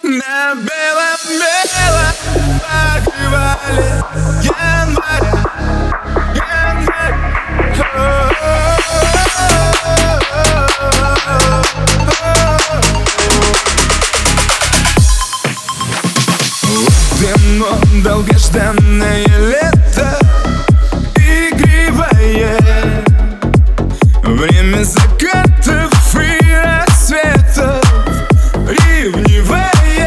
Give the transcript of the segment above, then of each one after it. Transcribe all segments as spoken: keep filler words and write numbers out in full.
На белом-белом покрывале января, январь. Вот оно, долгожданное лето, игривое, время закатов и рассветов, ревнивое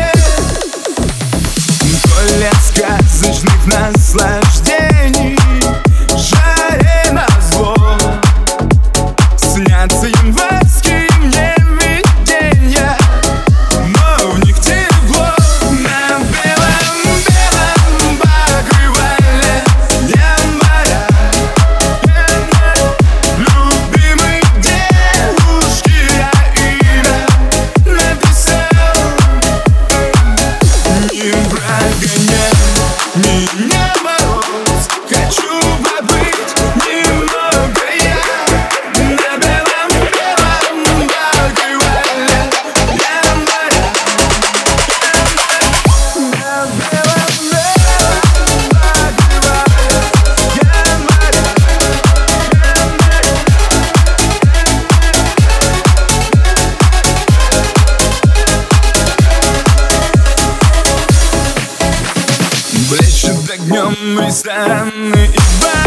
поле сказочных наслаждений, жаре назло. Снятся январские мне видения, но в них тепло. На белом-белом покрывале января, январь. Любимой девушке я имя написал. Не прогоняй меня, мороз, хочу побыть немного я. На белом-белом покрывале января, на белом-белом покрывале января, блещут огнем рестораны и бары.